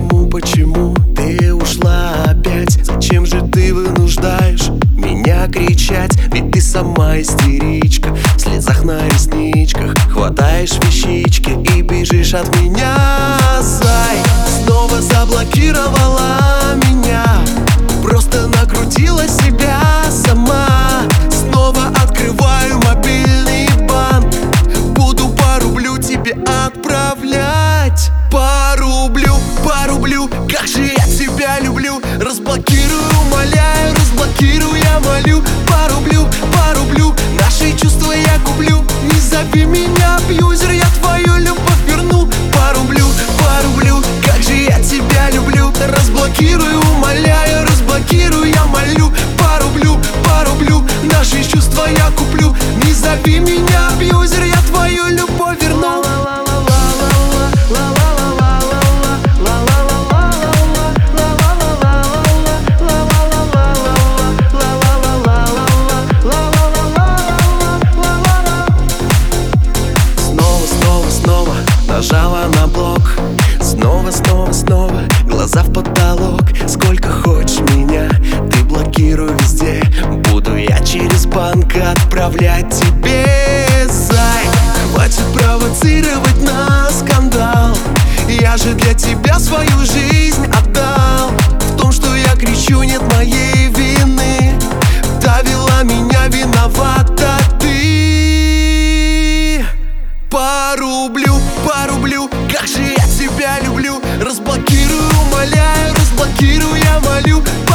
почему ты ушла опять? Зачем же ты вынуждаешь меня кричать? Ведь ты сама истеричка, в слезах на ресничках. Хватаешь вещички и бежишь от меня, зай. Снова заблокировала меня, просто накрутила себя сама. Снова открываю мобильный банк, буду по рублю тебе отправлять. По рублю, как же я тебя люблю. Разблокирую, умоляю, разблокирую, я молю. По рублю, наши чувства я куплю. Не зови меня абьюзер, я твою любовь верну. По рублю, как же я тебя люблю. Разблокирую, умоляю, разблокирую, я молю. По рублю, наши чувства я куплю. Не зови меня абьюзер, я твою любовь верну. Нажала на блок, снова, глаза в потолок. Сколько хочешь меня, ты блокируй везде. Буду я через банк отправлять тебе, зай. Хватит провоцировать на скандал, я же для тебя свою жизнь отдал. В том, что я кричу, нет моей вины. Довела меня, виновата ты. По рублю, как же я тебя люблю. Разблокирую, умоляю, разблокирую, я молю.